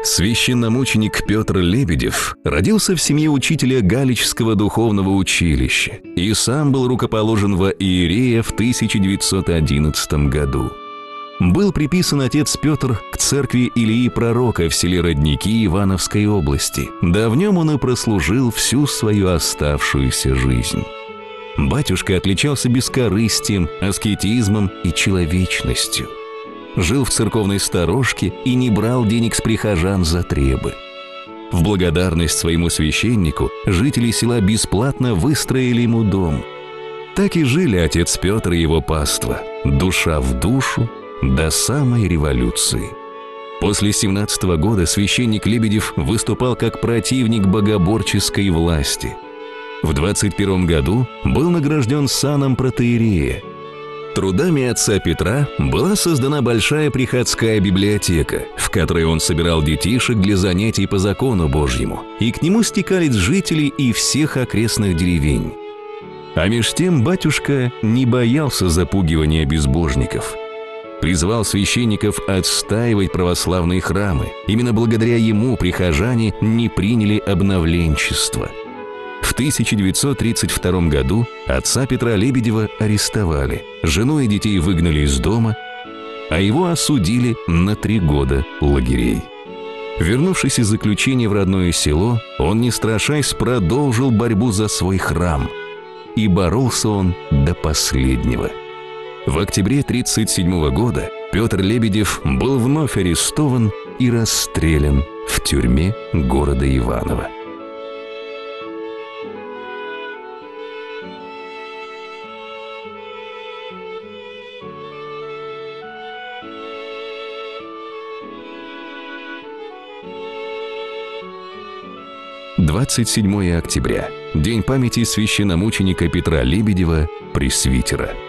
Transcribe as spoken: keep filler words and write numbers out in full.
Священномученик Петр Лебедев родился в семье учителя Галичского духовного училища и сам был рукоположен во иерея в тысяча девятьсот одиннадцатом году. Был приписан отец Петр к церкви Илии Пророка в селе Родники Ивановской области, да в нем он и прослужил всю свою оставшуюся жизнь. Батюшка отличался бескорыстием, аскетизмом и человечностью. Жил в церковной сторожке и не брал денег с прихожан за требы. В благодарность своему священнику жители села бесплатно выстроили ему дом. Так и жили отец Петр и его паства, душа в душу, до самой революции. После семнадцатого года священник Лебедев выступал как противник богоборческой власти. В двадцать первом году был награжден саном протоиерея. Трудами отца Петра была создана большая приходская библиотека, в которой он собирал детишек для занятий по закону Божьему, и к нему стекались жители и всех окрестных деревень. А меж тем батюшка не боялся запугивания безбожников. Призвал священников отстаивать православные храмы. Именно благодаря ему прихожане не приняли обновленчество. В тысяча девятьсот тридцать втором году отца Петра Лебедева арестовали, жену и детей выгнали из дома, а его осудили на три года лагерей. Вернувшись из заключения в родное село, он, не страшась, продолжил борьбу за свой храм. И боролся он до последнего. В октябре тридцать седьмого года Петр Лебедев был вновь арестован и расстрелян в тюрьме города Иваново. двадцать седьмое октября. День памяти священномученика Петра Лебедева, пресвитера.